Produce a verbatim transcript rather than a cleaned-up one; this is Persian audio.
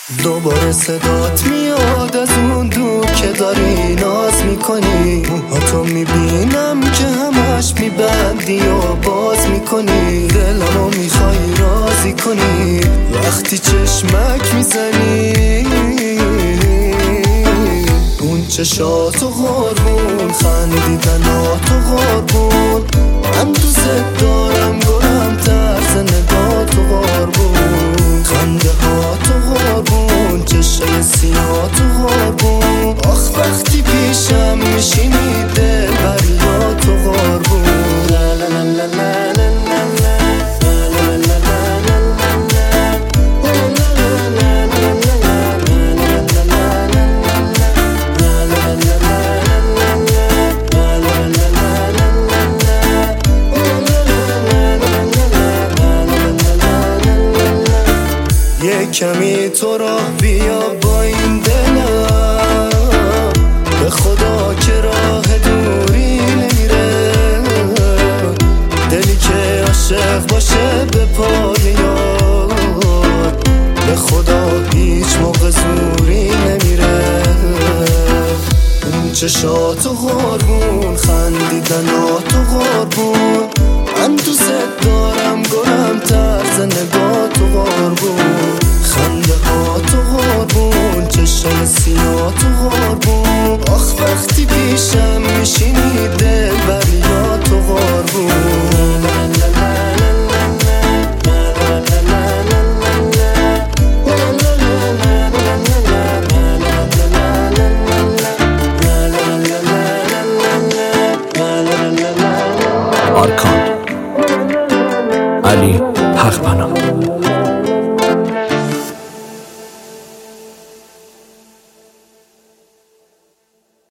دوباره صدات میاد از اون دور که داری ناز میکنی، موهاتو میبینم که همش میبندی و باز میکنی، دلمو میخوای راضی کنی وقتی چشمک میزنی. اون چشاتو قربون، خندیدناتو قربون، من دوست دارم گلم طرز نگاتو قربون، خنده هاتو قربون، چشای سیاتو قربون، آخ وقتی پیشم میشینی دل بریاتو قربون. لا لا لا لا لا لا لا. یه کمی تو راه بیا با این دلم، به خدا که راه دوری نمیره، دلی که عاشق باشه به پای یار، به خدا هیچ موقع زوری نمیره. اون چشاتو قربون، خندیدناتو قربون، من دوست دارم گلم طرز نگاتو قربون، خنده هاتو قربون، چشای سیاتو قربون، آخ وقتی پیشم میشینی دل بریاتو قربون.